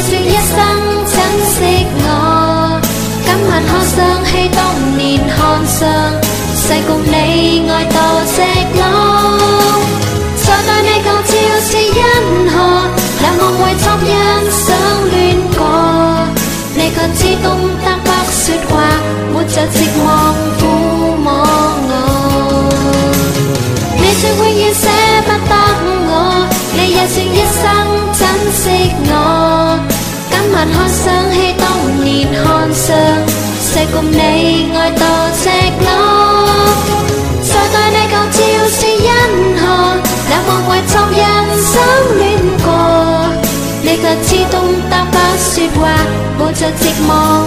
說一生珍惜我。今晚可想起當年看上，世共你愛多赤裸。再對你舊照是因何？冷漠為昨日想戀過，你卻只懂得不說話，沒着寂寞撫摸我。你說永遠捨不得我，你也說一生珍惜我。今晚可想起當年看上，世共你愛多赤裸。再對你舊照是因何？冷漠為昨日想戀過，你卻只懂得不說話，抱着寂寞